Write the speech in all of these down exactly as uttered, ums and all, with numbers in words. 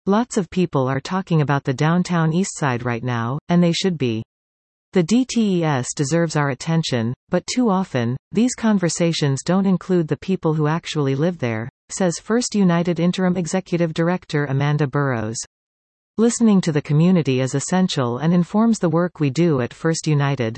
Lots of people are talking about the downtown Eastside right now, and they should be. The D T E S deserves our attention, but too often, these conversations don't include the people who actually live there, says First United Interim Executive Director Amanda Burrows. Listening to the community is essential and informs the work we do at First United.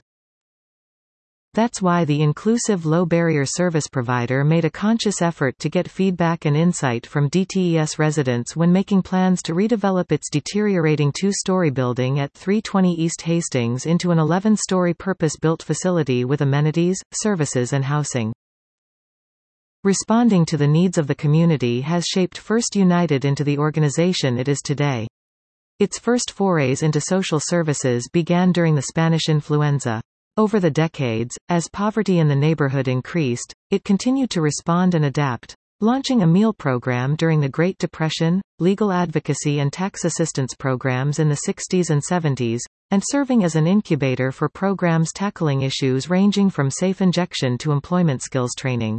That's why the inclusive low-barrier service provider made a conscious effort to get feedback and insight from D T E S residents when making plans to redevelop its deteriorating two-story building at three twenty East Hastings into an eleven-story purpose-built facility with amenities, services and housing. Responding to the needs of the community has shaped First United into the organization it is today. Its first forays into social services began during the Spanish influenza. Over the decades, as poverty in the neighborhood increased, it continued to respond and adapt, launching a meal program during the Great Depression, legal advocacy and tax assistance programs in the sixties and seventies, and serving as an incubator for programs tackling issues ranging from safe injection to employment skills training.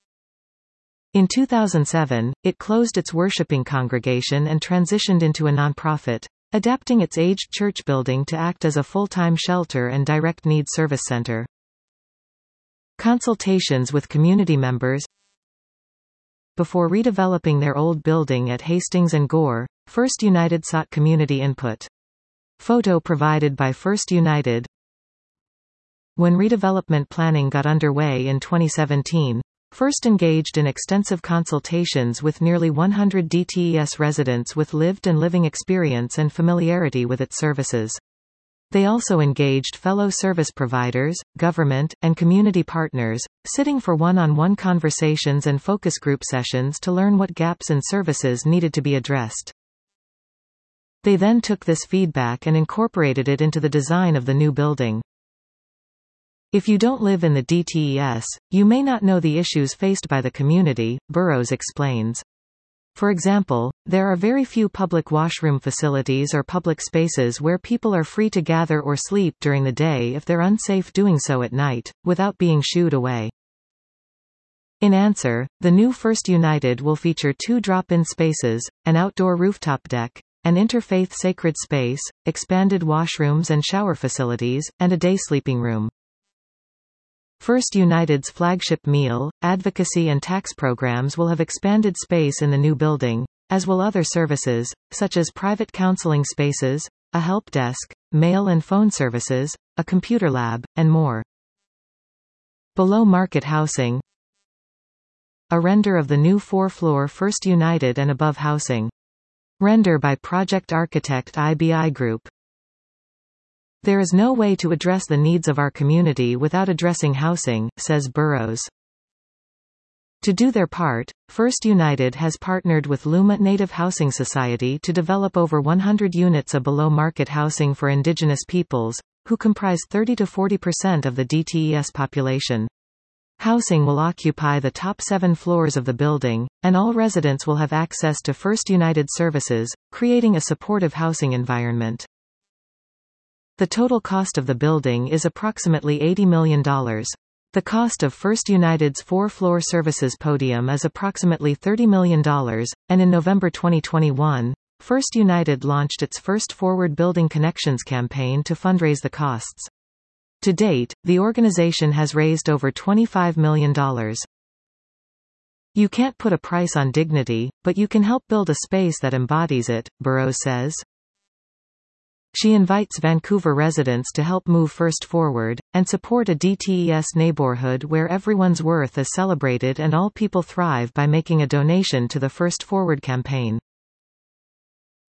In two thousand seven, it closed its worshiping congregation and transitioned into a nonprofit, adapting its aged church building to act as a full-time shelter and direct needs service center. Consultations with community members. Before redeveloping their old building at Hastings and Gore, First United sought community input. Photo provided by First United. When redevelopment planning got underway in twenty seventeen, First engaged in extensive consultations with nearly one hundred D T E S residents with lived and living experience and familiarity with its services. They also engaged fellow service providers, government, and community partners, sitting for one-on-one conversations and focus group sessions to learn what gaps in services needed to be addressed. They then took this feedback and incorporated it into the design of the new building. If you don't live in the D T E S, you may not know the issues faced by the community, Burrows explains. For example, there are very few public washroom facilities or public spaces where people are free to gather or sleep during the day if they're unsafe doing so at night, without being shooed away. In answer, the new First United will feature two drop-in spaces, an outdoor rooftop deck, an interfaith sacred space, expanded washrooms and shower facilities, and a day sleeping room. First United's flagship meal, advocacy and tax programs will have expanded space in the new building, as will other services, such as private counseling spaces, a help desk, mail and phone services, a computer lab, and more. Below-market housing. A render of the new four-floor First United and above housing. Render by project architect I B I Group. There is no way to address the needs of our community without addressing housing, says Burrows. To do their part, First United has partnered with Luma Native Housing Society to develop over one hundred units of below-market housing for Indigenous peoples, who comprise thirty to forty percent of the D T E S population. Housing will occupy the top seven floors of the building, and all residents will have access to First United services, creating a supportive housing environment. The total cost of the building is approximately eighty million dollars. The cost of First United's four-floor services podium is approximately thirty million dollars, and in November twenty twenty-one, First United launched its first Forward Building Connections campaign to fundraise the costs. To date, the organization has raised over twenty-five million dollars. You can't put a price on dignity, but you can help build a space that embodies it, Burrows says. She invites Vancouver residents to help move First forward, and support a D T E S neighborhood where everyone's worth is celebrated and all people thrive by making a donation to the First Forward campaign.